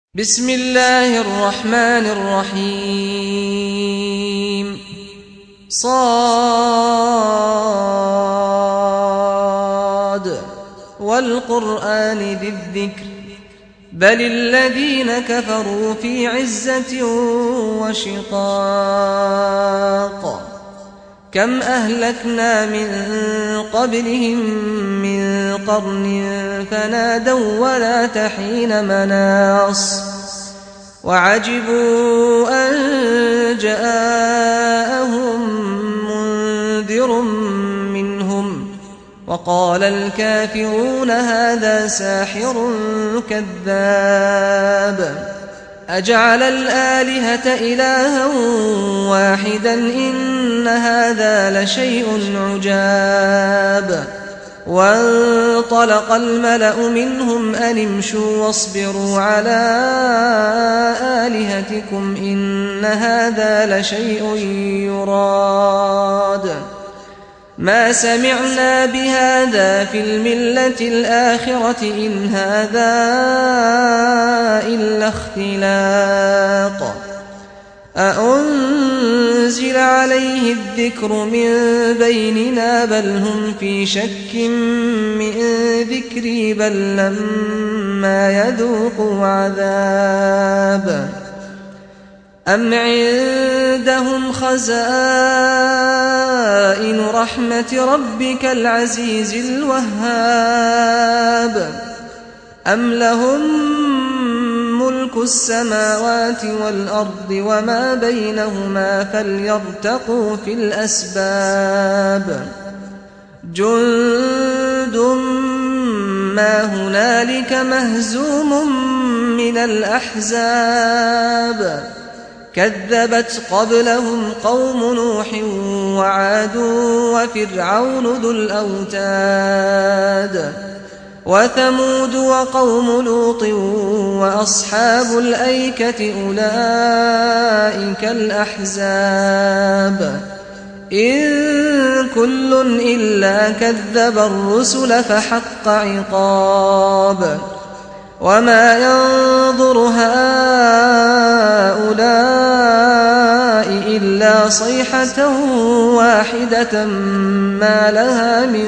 بسم الله الرحمن الرحيم صاد والقرآن ذي الذكر بل الذين كفروا في عزة وشقاق كم أهلكنا من قبلهم من قرن فنادوا ولا تحين مناص وعجبوا أن جاءهم منذر منهم وقال الكافرون هذا ساحر كذاب أجعل الآلهة إلها واحدا إن هذا لشيء عجاب وانطلق الملأ منهم أن امشوا واصبروا على آلهتكم إن هذا لشيء يراد ما سمعنا بهذا في الملة الآخرة إن هذا إلا اختلاق أأنزل عليه الذكر من بيننا بل هم في شك من ذكري بل لما يذوقوا عذاب أم عندهم خزائن رحمة ربك العزيز الوهاب أم لهم ملك السماوات والأرض وما بينهما فليرتقوا في الأسباب جند ما هنالك مهزوم من الأحزاب كذبت قبلهم قوم نوح وعاد وفرعون ذو الأوتاد وثمود وقوم لوط وأصحاب الأيكة أولئك الأحزاب إن كل إلا كذب الرسل فحق عقاب وما ينظر هؤلاء إلا صيحة واحدة ما لها من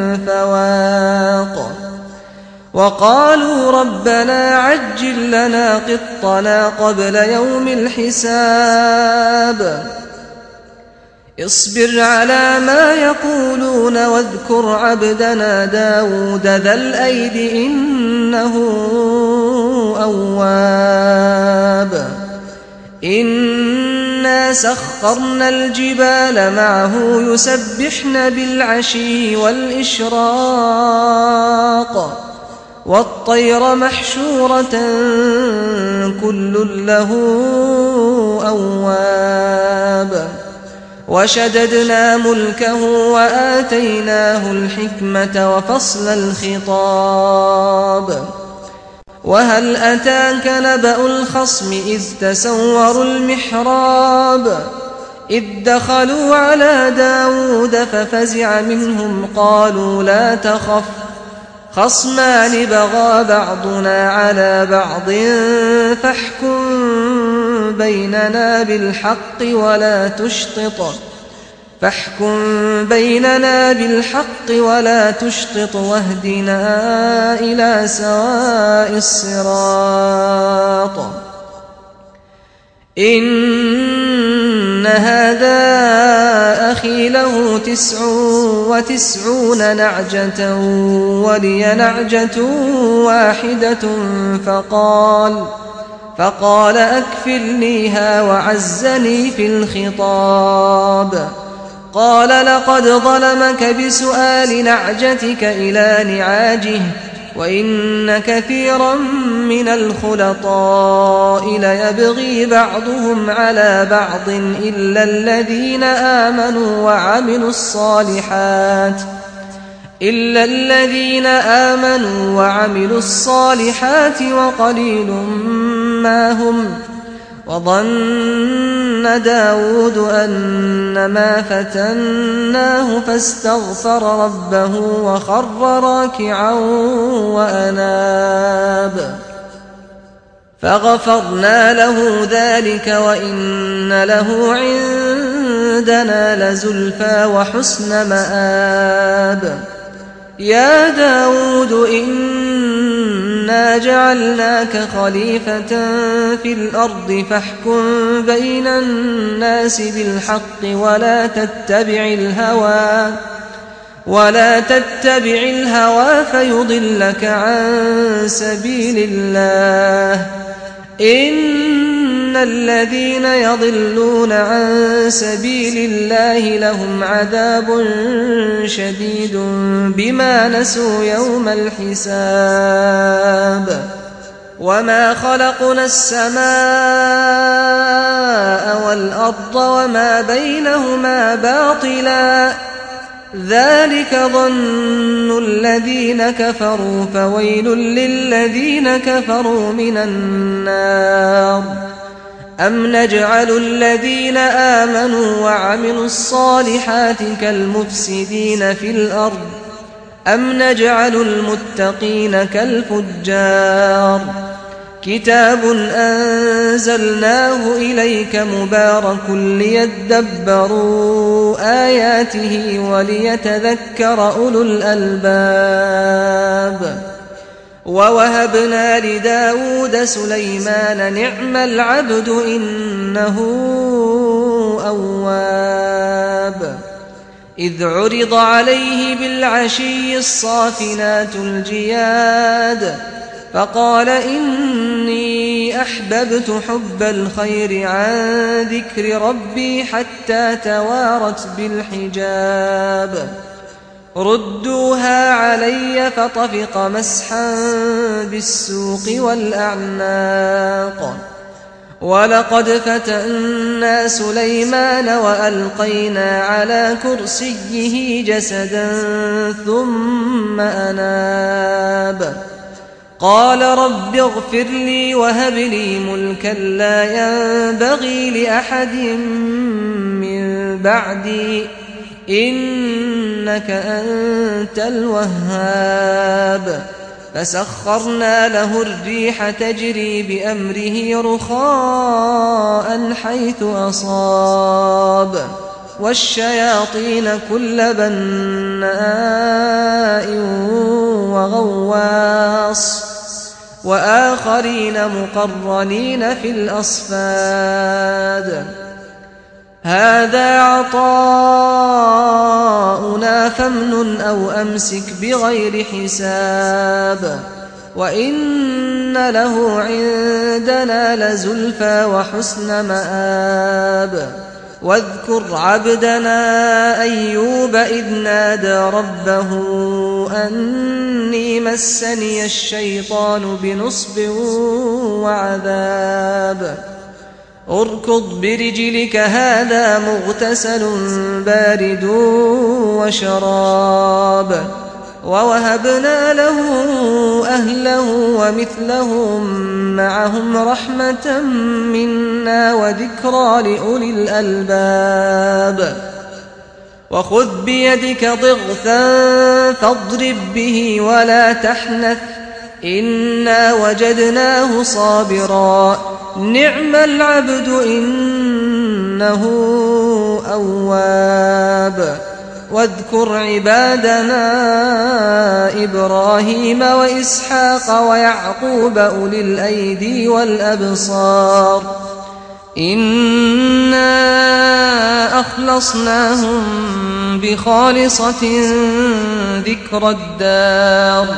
فواق وقالوا ربنا عجل لنا قطنا قبل يوم الحساب اصبر على ما يقولون واذكر عبدنا داود ذا الأيد إنه أواب إنا سخرنا الجبال معه يسبحن بالعشي والإشراق والطير محشورة كل له أواب وشددنا ملكه وآتيناه الحكمة وفصل الخطاب وهل أتاك نبأ الخصم إذ تسوروا المحراب إذ دخلوا على داود ففزع منهم قالوا لا تخف خصمان بغى بعضنا على بعض فاحكم بيننا بالحق ولا تشطط واهدنا إلى سواء الصراط إن هذا أخي له 99 نعجة ولي نعجة واحدة فقال أكفلنيها وعزني في الخطاب قال لقد ظلمك بسؤال نعجتك إلى نعاجه وإن كثيرا من الخلطاء ليبغي بعضهم على بعض إلا الذين آمنوا وعملوا الصالحات وقليل ما هم وظن داود أنما فتناه فاستغفر ربه وخر راكعا وأناب فغفرنا له ذلك وإن له عندنا لزلفى وحسن مآب. يا داود إنا جعلناك خليفة في الأرض فاحكم بين الناس بالحق ولا تتبع الهوى فيضلك عن سبيل الله. إن الذين يضلون عن سبيل الله لهم عذاب شديد بما نسوا يوم الحساب. وما خلقنا السماء والأرض وما بينهما باطلا ذلك ظن الذين كفروا فويل للذين كفروا من النار. أم نجعل الذين آمنوا وعملوا الصالحات كالمفسدين في الأرض أم نجعل المتقين كالفجار. كتاب أنزلناه إليك مبارك ليدبروا آياته وليتذكر أولو الألباب. ووهبنا لداود سليمان نعم العبد إنه أواب. إذ عرض عليه بالعشي الصافنات الجياد فقال إني أحببت حب الخير عن ذكر ربي حتى توارت بالحجاب. ردوها علي فطفق مسحا بالسوق والأعناق. ولقد فتنا سليمان وألقينا على كرسيه جسدا ثم أناب. قال رب اغفر لي وهب لي ملكا لا ينبغي لأحد من بعدي إنك أنت الوهاب. فسخرنا له الريح تجري بأمره رخاء حيث أصاب والشياطين كل بناء وغواص وآخرين مقرنين في الأصفاد. هذا عطاؤنا فامنن أو أمسك بغير حساب. وإن له عندنا لزلفى وحسن مآب. واذكر عبدنا أيوب إذ نادى ربه أني مسني الشيطان بنصب وعذاب. اركض برجلك هذا مغتسل بارد وشراب. ووهبنا له أهله ومثلهم معهم رحمة منا وذكرى لأولي الألباب. وخذ بيدك ضغثا فاضرب به ولا تحنث إنا وجدناه صابرا نعم العبد إنه أواب. واذكر عبادنا إبراهيم وإسحاق ويعقوب أولي الأيدي والأبصار إنا أخلصناهم بخالصة ذكر الدار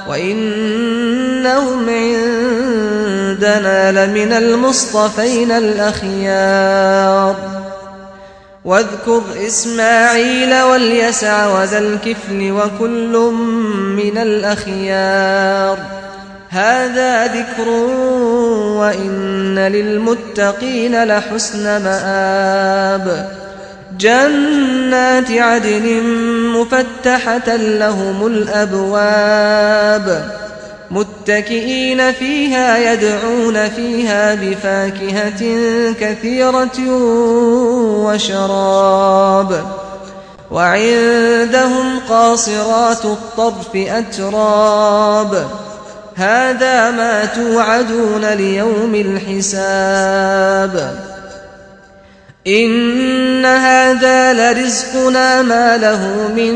وإنهم عندنا لمن المصطفين الأخيار. واذكر إسماعيل واليسع وذا الكفل وكل من الأخيار. هذا ذكر وإن للمتقين لحسن مآب. جنات عدن مفتحة لهم الأبواب متكئين فيها يدعون فيها بفاكهة كثيرة وشراب. وعندهم قاصرات الطرف أتراب هذا ما توعدون ليوم الحساب إن هذا لرزقنا ما له من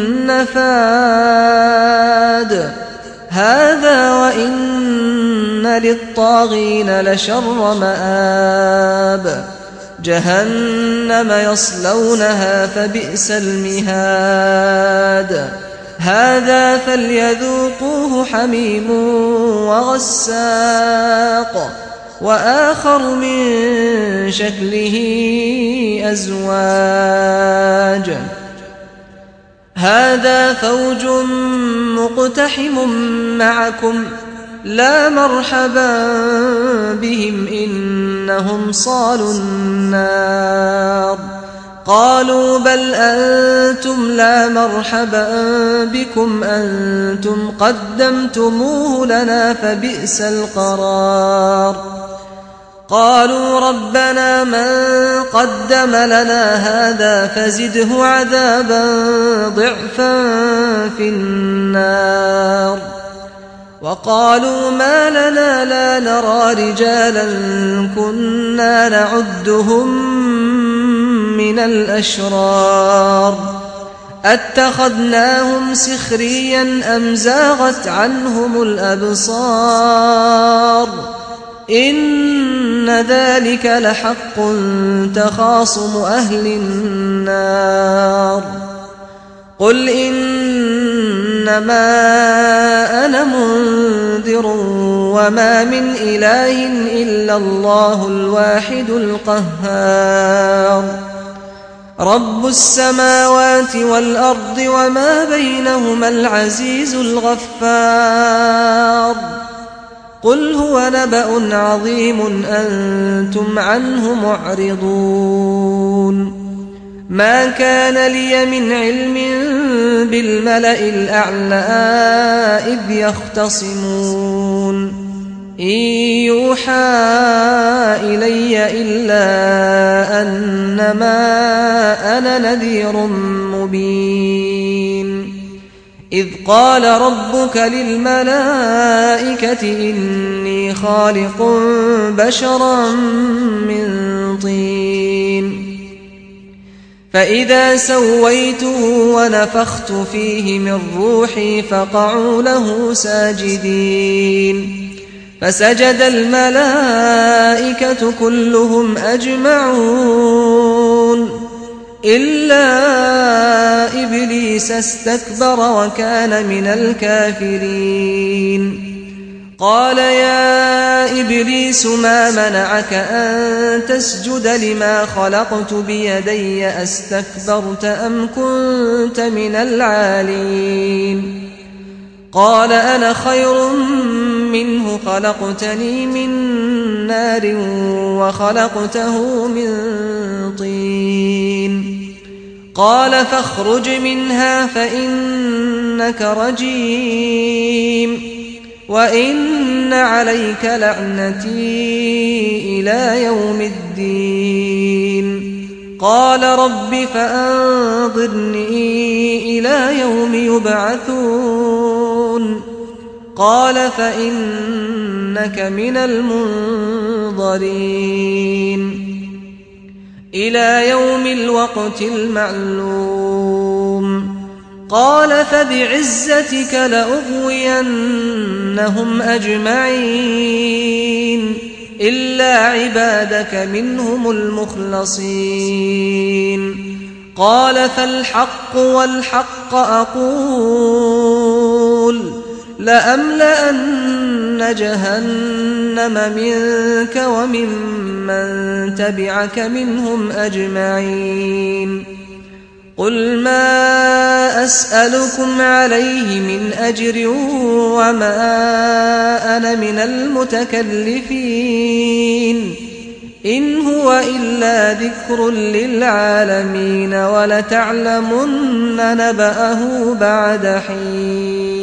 نفاد هذا وإن للطاغين لشر مآب جهنم يصلونها فبئس المهاد هذا فليذوقوه حميم وغساق وآخر من شكله أزواج هذا فوج مقتحم معكم لا مرحبا بهم إنهم صالوا النار قالوا بل أنتم لا مرحبا بكم أنتم قدمتموه لنا فبئس القرار قالوا ربنا من قدم لنا هذا فزده عذابا ضعفا في النار وقالوا ما لنا لا نرى رجالا كنا نعدهم من الأشرار أتخذناهم سخريا أم زاغت عنهم الأبصار إن ذلك لحق تخاصم أهل النار قل إنما أنا منذر وما من إله إلا الله الواحد القهار رب السماوات والأرض وما بينهما العزيز الغفار قل هو نبأ عظيم أنتم عنه معرضون ما كان لي من علم بالملأ الأعلى إذ يختصمون إن يوحى إلي إلا أنما أنا نذير مبين إذ قال ربك للملائكة إني خالق بشرا من طين فإذا سويته ونفخت فيه من روحي فقعوا له ساجدين فسجد الملائكة كلهم أجمعون إلا إبليس استكبر وكان من الكافرين قال يا إبليس ما منعك أن تسجد لما خلقت بيدي أستكبرت أم كنت من العالين قال أنا خير منه خلقتني من نار وخلقته من طين قال فاخرج منها فإنك رجيم وإن عليك لعنتي إلى يوم الدين قال رب فأنظرني إلى يوم يبعثون قال فإنك من المنظرين إلى يوم الوقت المعلوم قال فبعزتك لأغوينهم أجمعين إلا عبادك منهم المخلصين قال فالحق والحق أقول لأملأن جهنم منك وممن تبعك منهم أجمعين قل ما أسألكم عليه من أجر وما أنا من المتكلفين إن هو إلا ذكر للعالمين ولتعلمن نبأه بعد حين